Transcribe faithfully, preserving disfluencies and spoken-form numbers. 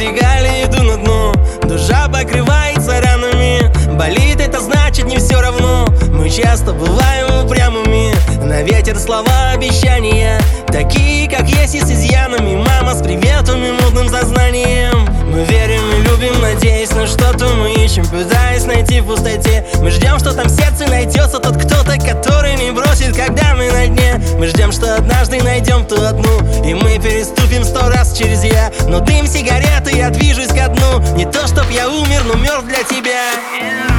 вертикали, иду на дно. Душа покрывается ранами. Болит, это значит не все равно. Мы часто бываем упрямыми. На ветер слова обещания, такие как есть и с изъянами. Мама с приветом и мутным сознанием. Мы верим и любим, надеясь на что-то мы ищем, пытаясь найти в пустоте. Мы ждем, что там в сердце найдется тот кто-то, который не бросит, когда мы на дне. Мы ждем, что однажды найдем ту одну, и мы переступим сто раз через я. Но дым сигареты, я движусь ко дну. Не то чтоб я умер, но мертв для тебя.